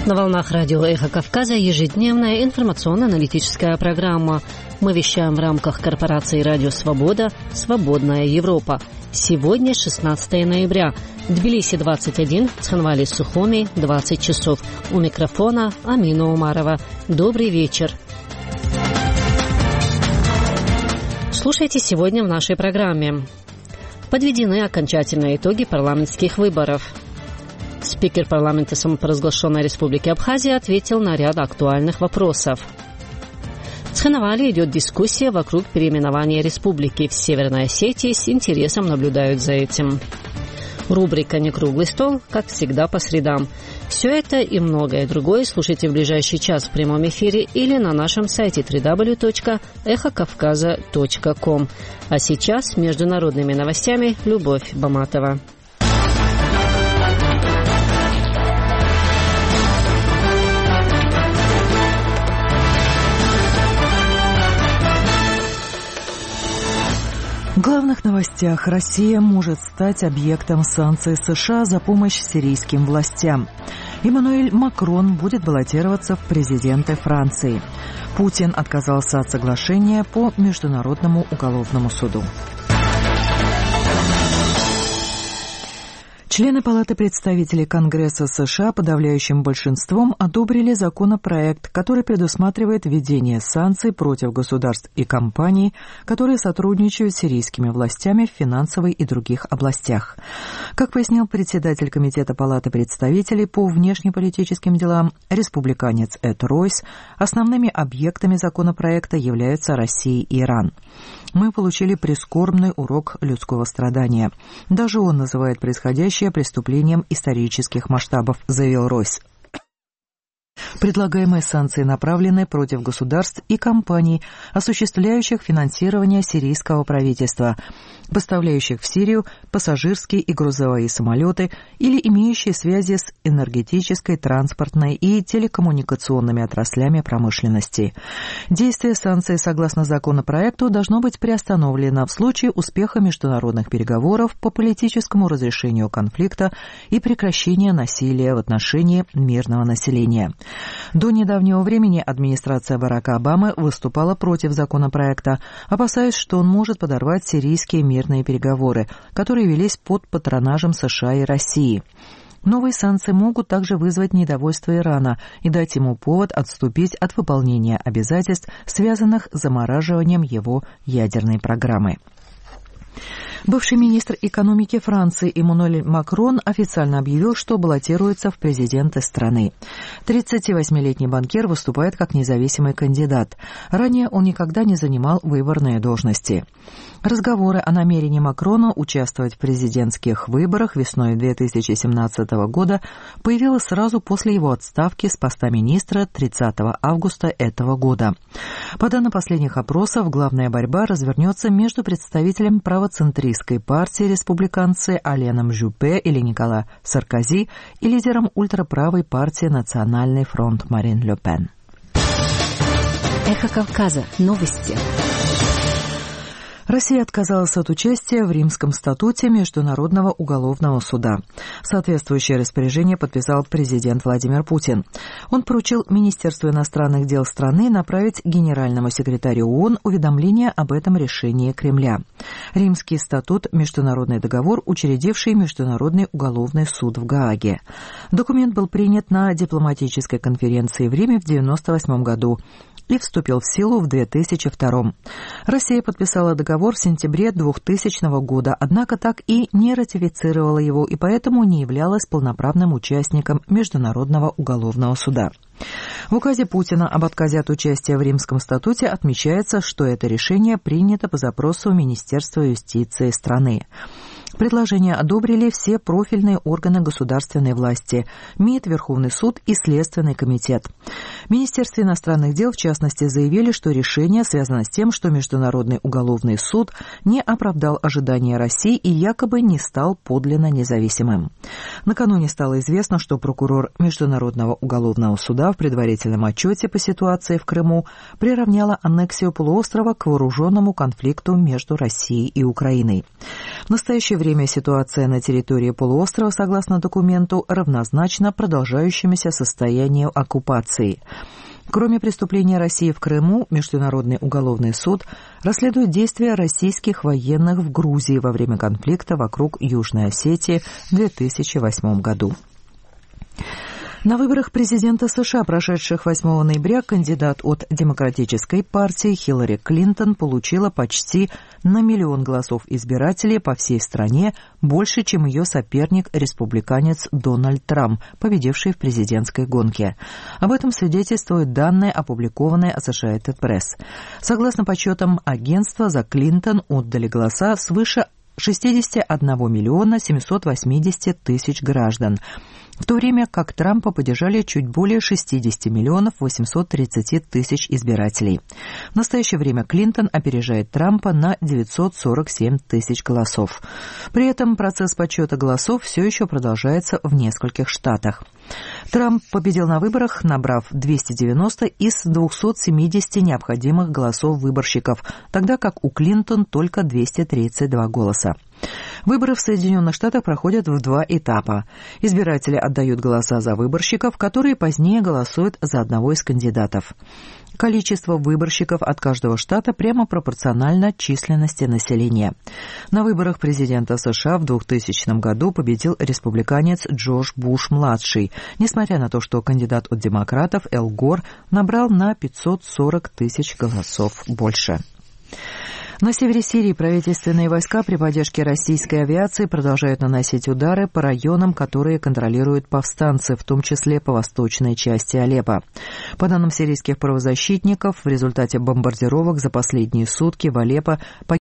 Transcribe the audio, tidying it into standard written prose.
На волнах радио «Эхо Кавказа» ежедневная информационно-аналитическая программа. Мы вещаем в рамках корпорации «Радио Свобода. Свободная Европа». Сегодня 16 ноября. Тбилиси 21, Цхинвали Сухуми 20 часов. У микрофона Амина Умарова. Добрый вечер. Слушайте сегодня в нашей программе. Подведены окончательные итоги парламентских выборов. Спикер парламента самопровозглашенной Республики Абхазия ответил на ряд актуальных вопросов. В Цхинвале идет дискуссия вокруг переименования республики. В Северной Осетии с интересом наблюдают за этим. Рубрика «Не круглый стол», как всегда, по средам. Все это и многое другое слушайте в ближайший час в прямом эфире или на нашем сайте www.эхокавказа.ком. А сейчас с международными новостями Любовь Баматова. В главных новостях: Россия может стать объектом санкций США за помощь сирийским властям. Эммануэль Макрон будет баллотироваться в президенты Франции. Путин отказался от соглашения по Международному уголовному суду. Члены Палаты представителей Конгресса США подавляющим большинством одобрили законопроект, который предусматривает введение санкций против государств и компаний, которые сотрудничают с сирийскими властями в финансовой и других областях. Как пояснил председатель Комитета Палаты представителей по внешнеполитическим делам республиканец Эд Ройс, основными объектами законопроекта являются Россия и Иран. «Мы получили прискорбный урок людского страдания. Даже он называет происходящее преступлением исторических масштабов», заявил Ройс. Предлагаемые санкции направлены против государств и компаний, осуществляющих финансирование сирийского правительства, поставляющих в Сирию пассажирские и грузовые самолеты или имеющие связи с энергетической, транспортной и телекоммуникационными отраслями промышленности. Действие санкций, согласно законопроекту, должно быть приостановлено в случае успеха международных переговоров по политическому разрешению конфликта и прекращения насилия в отношении мирного населения. До недавнего времени администрация Барака Обамы выступала против законопроекта, опасаясь, что он может подорвать сирийские мирные переговоры, которые велись под патронажем США и России. Новые санкции могут также вызвать недовольство Ирана и дать ему повод отступить от выполнения обязательств, связанных с замораживанием его ядерной программы. Бывший министр экономики Франции Эммануэль Макрон официально объявил, что баллотируется в президенты страны. 38-летний банкир выступает как независимый кандидат. Ранее он никогда не занимал выборные должности. Разговоры о намерении Макрона участвовать в президентских выборах весной 2017 года появились сразу после его отставки с поста министра 30 августа этого года. По данным последних опросов, главная борьба развернется между представителем правоцентристской партии республиканцы Аленом Жюпе или Никола Саркози и лидером ультраправой партии «Национальный фронт» Марин Ле Пен. Эхо Кавказа. Новости. Россия отказалась от участия в Римском статуте Международного уголовного суда. Соответствующее распоряжение подписал президент Владимир Путин. Он поручил Министерству иностранных дел страны направить генеральному секретарю ООН уведомление об этом решении Кремля. Римский статут – международный договор, учредивший Международный уголовный суд в Гааге. Документ был принят на дипломатической конференции в Риме в 1998 году и вступил в силу в 2002. Россия подписала договор в сентябре 2000 года, однако так и не ратифицировала его и поэтому не являлась полноправным участником Международного уголовного суда. В указе Путина об отказе от участия в Римском статуте отмечается, что это решение принято по запросу Министерства юстиции страны. Предложение одобрили все профильные органы государственной власти, МИД, Верховный суд и Следственный комитет. Министерство иностранных дел, в частности, заявили, что решение связано с тем, что Международный уголовный суд не оправдал ожидания России и якобы не стал подлинно независимым. Накануне стало известно, что прокурор Международного уголовного суда в предварительном отчете по ситуации в Крыму приравняла аннексию полуострова к вооруженному конфликту между Россией и Украиной. В настоящее время ситуация на территории полуострова, согласно документу, равнозначна продолжающемуся состоянию оккупации. Кроме преступлений России в Крыму, Международный уголовный суд расследует действия российских военных в Грузии во время конфликта вокруг Южной Осетии в 2008 году. На выборах президента США, прошедших 8 ноября, кандидат от Демократической партии Хиллари Клинтон получила почти на 1 миллион голосов избирателей по всей стране, больше, чем ее соперник, республиканец Дональд Трамп, победивший в президентской гонке. Об этом свидетельствуют данные, опубликованные Associated Press. Согласно подсчетам агентства, за Клинтон отдали голоса свыше 61 миллиона 780 тысяч граждан, в то время как Трампа поддержали чуть более 60 миллионов 830 тысяч избирателей. В настоящее время Клинтон опережает Трампа на 947 тысяч голосов. При этом процесс подсчета голосов все еще продолжается в нескольких штатах. Трамп победил на выборах, набрав 290 из 270 необходимых голосов выборщиков, тогда как у Клинтон только 232 голоса. Выборы в Соединенных Штатах проходят в 2 этапа. Избиратели отдают голоса за выборщиков, которые позднее голосуют за одного из кандидатов. Количество выборщиков от каждого штата прямо пропорционально численности населения. На выборах президента США в 2000 году победил республиканец Джордж Буш-младший, несмотря на то, что кандидат от демократов Эл Гор набрал на 540 тысяч голосов больше. На севере Сирии правительственные войска при поддержке российской авиации продолжают наносить удары по районам, которые контролируют повстанцы, в том числе по восточной части Алеппо. По данным сирийских правозащитников, в результате бомбардировок за последние сутки в Алеппо